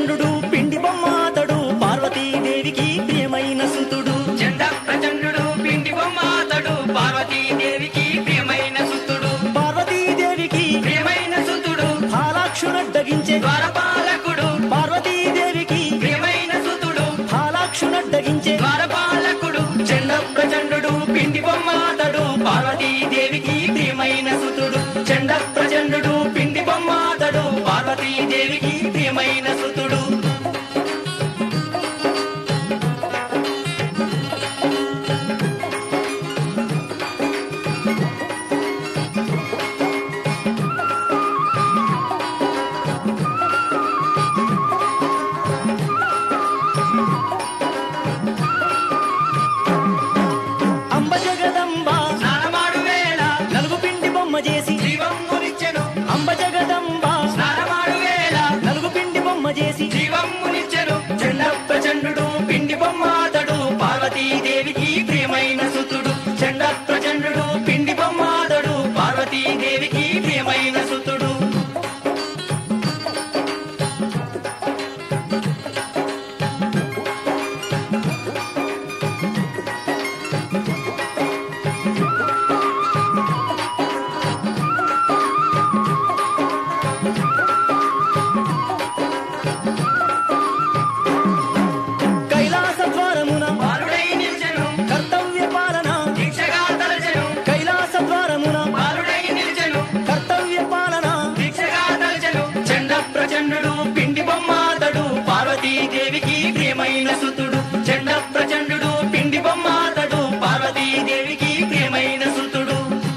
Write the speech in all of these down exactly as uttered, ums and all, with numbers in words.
ప్రచండు పిండి బొమ్మ అతడు పార్వతీదేవికి ప్రియమైన సుతుడు. చండ ప్రచండు పిండి బొమ్మ అతడు పార్వతీదేవికి ప్రియమైన సుతుడు. పార్వతీదేవికి ప్రియమైన సుతుడు హాలాక్షునడ్డగించే ద్వారపాలకుడు. పార్వతీదేవికి ప్రియమైన సుతుడు హాలాక్షునడ్డగించే ద్వారపాలకుడు. చండ ప్రచండు పిండి బొమ్మ అతడు పార్వతీదేవికి ప్రియమైన సుతుడు. చండ ప్రచండు పిండి బొమ్మ అతడు పార్వతీదేవికి ప్రియమైన సుతుడు. అంబ జగదంబ స్నానమాడు వేళ నలుగు పిండి బొమ్మ చేసి జీవమ్మునిచ్చెను. అంబ జగదంబ స్నానమాడు వేళ నలుగు పిండి బొమ్మ చేసి జీవమ్మునిచ్చెను. చండ ప్రచండు పిండి బొమ్మ అతడు పార్వతీదేవికి ప్రియమైన సుతుడు. చండ ప్రచండు పిండి బొమ్మ అతడు పార్వతీదేవికి ప్రియమైన సుతుడు. కైలాస ద్వారమున బాలుడై నిలిచెను. కర్తవ్య పాలన దీక్షగా తలచెను. కైలాస ద్వారమున బాలుడై నిలిచెను. కర్తవ్య పాలన దీక్షగా తలచెను. చండ ప్రచండు పిండి బొమ్మ అతడు పార్వతీదేవికి ప్రియమైన సుతుడు. చండ ప్రచండు పిండి బొమ్మ అతడు పార్వతీదేవికి ప్రియమైన సుతుడు.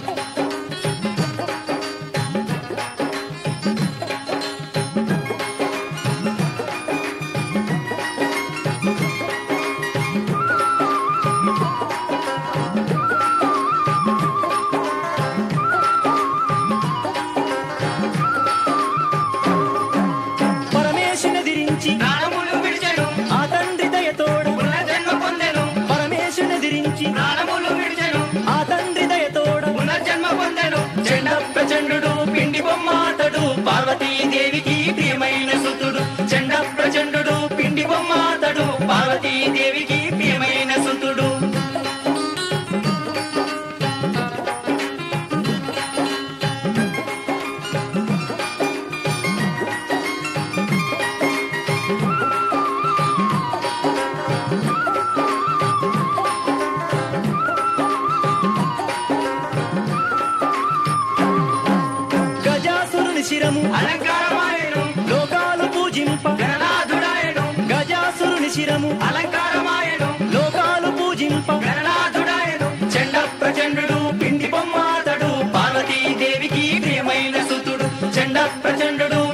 పరమేశునెదిరించి ప్రాణములు విడిచెను. ఆ తండ్రి దయతోడ పునర్జన్మ పొందెను. పరమేశునెదిరించి ప్రాణములు విడిచెను. ఆ తండ్రి దయతోడ పునర్జన్మ పొందెను. చండ ప్రచండు పిండి బొమ్మ అతడు పార్వతీదేవికి ప్రియమైన సుతుడు. చండ ప్రచండు పిండి బొమ్మ అతడు పార్వతీదేవికి ప్రియమైన సుతుడు. గజాసురుని శిరము అలంకారమాయను. లోకాలు పూజింప గణనాథుడాయను. గజాసురుని శిరము అలంకారమాయను. లోకాలు పూజింప గణనాథుడాయను. చండ ప్రచండు పిండి బొమ్మ అతడు పార్వతీదేవికి ప్రియమైన సుతుడు. చండ ప్రచండు